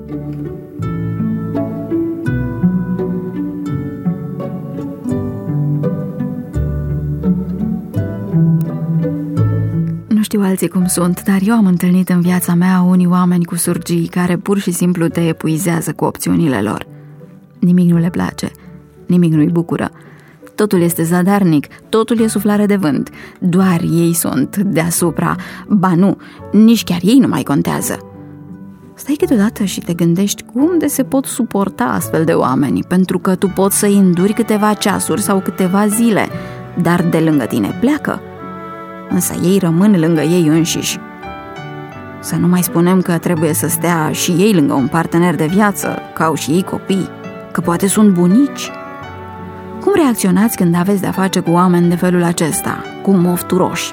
Nu știu alții cum sunt, dar eu am întâlnit în viața mea unii oameni cu surgii care pur și simplu te epuizează cu opțiunile lor. Nimic nu le place, nimic nu-i bucură. Totul este zadarnic, totul e suflare de vânt. Doar ei sunt deasupra. Ba nu, nici chiar ei nu mai contează. Stai câteodată și te gândești cum de se pot suporta astfel de oameni, pentru că tu poți să-i înduri câteva ceasuri sau câteva zile, dar de lângă tine pleacă. Însă ei rămân lângă ei înșiși. Să nu mai spunem că trebuie să stea și ei lângă un partener de viață, că au și ei copii, că poate sunt bunici. Cum reacționați când aveți de-a face cu oameni de felul acesta, cu mofturoși?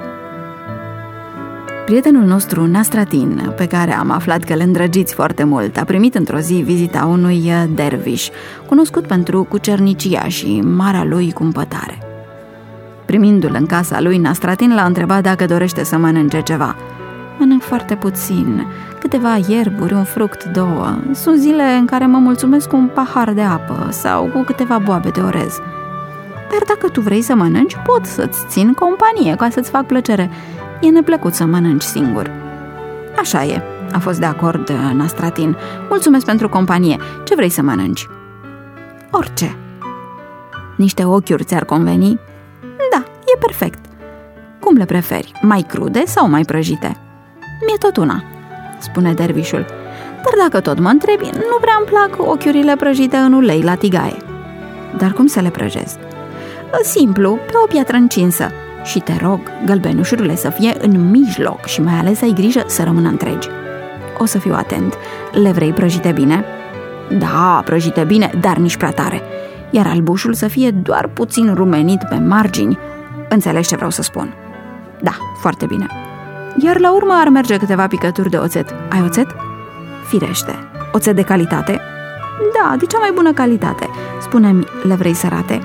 Prietenul nostru, Nastratin, pe care am aflat că îl îndrăgiți foarte mult, a primit într-o zi vizita unui derviș, cunoscut pentru cucernicia și marea lui cumpătare. Primindu-l în casa lui, Nastratin l-a întrebat dacă dorește să mănânce ceva. Mănânc foarte puțin, câteva ierburi, un fruct, 2. Sunt zile în care mă mulțumesc cu un pahar de apă sau cu câteva boabe de orez. Dar dacă tu vrei să mănânci, pot să-ți țin companie ca să-ți fac plăcere. E neplăcut să mănânci singur. Așa e, a fost de acord Nastratin. Mulțumesc pentru companie. Ce vrei să mănânci? Orice. Niște ochiuri ți-ar conveni? Da, e perfect. Cum le preferi? Mai crude sau mai prăjite? Mi-e tot una, spune dervișul. Dar dacă tot mă întrebi, nu prea îmi plac ochiurile prăjite în ulei la tigaie. Dar cum să le prăjesc? Simplu, pe o piatră încinsă. Și te rog, gălbenușurile să fie în mijloc și mai ales ai grijă să rămână întregi. O să fiu atent. Le vrei prăjite bine? Da, prăjite bine, dar nici prea tare. Iar albușul să fie doar puțin rumenit pe margini. Înțelegi ce vreau să spun? Da, foarte bine. Iar la urmă ar merge câteva picături de oțet. Ai oțet? Firește. Oțet de calitate? Da, de cea mai bună calitate. Spune-mi, le vrei sărate?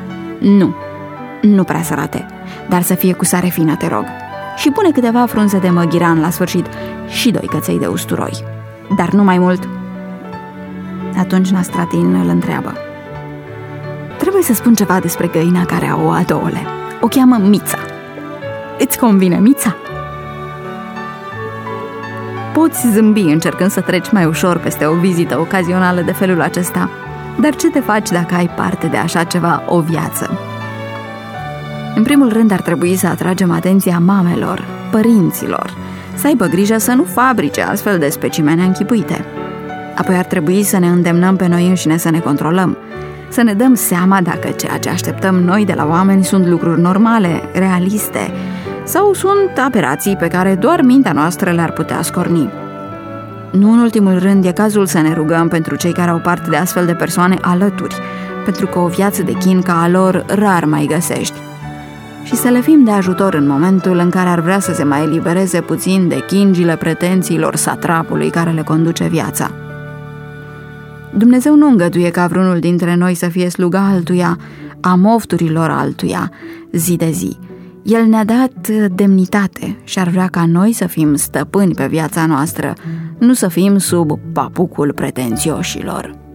Nu prea sărate, dar să fie cu sare fină, te rog. Și pune câteva frunze de măghiran la sfârșit și 2 căței de usturoi. Dar nu mai mult. Atunci Nastratin îl întreabă. Trebuie să spun ceva despre găina care a ouat ouăle. O cheamă Mița. Îți convine Mița? Poți zâmbi încercând să treci mai ușor peste o vizită ocazională de felul acesta, dar ce te faci dacă ai parte de așa ceva o viață? În primul rând ar trebui să atragem atenția mamelor, părinților, să aibă grijă să nu fabrice astfel de specimene închipuite. Apoi ar trebui să ne îndemnăm pe noi înșine să ne controlăm, să ne dăm seama dacă ceea ce așteptăm noi de la oameni sunt lucruri normale, realiste, sau sunt aberații pe care doar mintea noastră le-ar putea scorni. Nu în ultimul rând, e cazul să ne rugăm pentru cei care au parte de astfel de persoane alături, pentru că o viață de chin ca a lor rar mai găsești. Și să le fim de ajutor în momentul în care ar vrea să se mai elibereze puțin de chingile pretențiilor satrapului care le conduce viața. Dumnezeu nu îngăduie ca vreunul dintre noi să fie sluga altuia, a mofturilor altuia, zi de zi. El ne-a dat demnitate și ar vrea ca noi să fim stăpâni pe viața noastră, nu să fim sub papucul pretențioșilor.